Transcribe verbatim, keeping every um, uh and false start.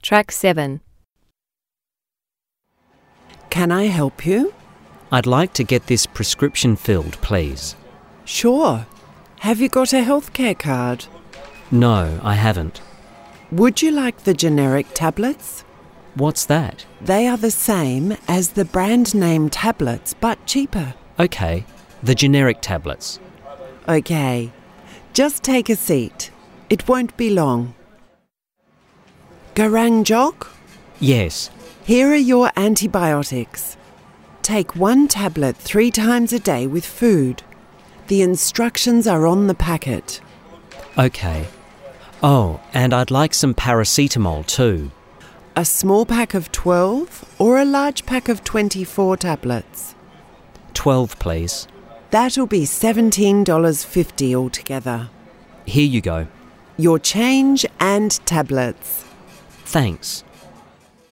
Track seven. Can I help you? I'd like to get this prescription filled, please. Sure. Have you got a healthcare card? No, I haven't. Would you like the generic tablets? What's that? They are the same as the brand name tablets, but cheaper. Okay, the generic tablets. Okay. Just take a seat. It won't be long. Garang Jok? Yes. Here are your antibiotics. Take one tablet three times a day with food. The instructions are on the packet. Okay. Oh, and I'd like some paracetamol too. A small pack of twelve or a large pack of twenty-four tablets? Twelve, please. That'll be seventeen dollars fifty altogether. Here you go. Your change and tablets. Thanks.